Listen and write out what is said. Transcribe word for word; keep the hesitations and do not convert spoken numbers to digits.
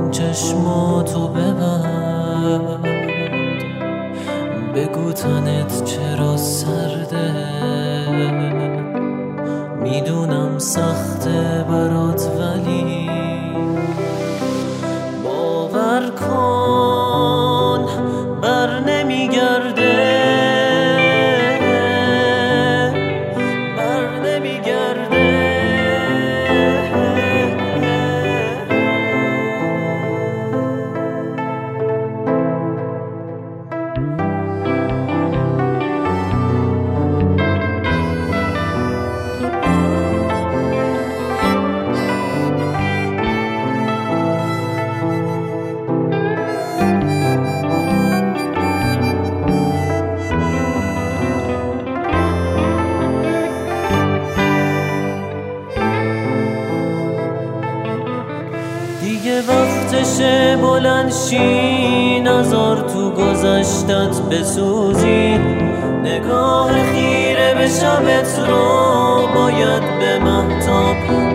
چشماتو ببند، بگو تنت چرا سرده. میدونم سخته برات ولی باور کن بر نمیگرده، بر نمیگرده. دیگه وقتشه بلند شی، نذار تو گذشتت بسوزی. نگاه خیره به شبت رو باید به مهتاب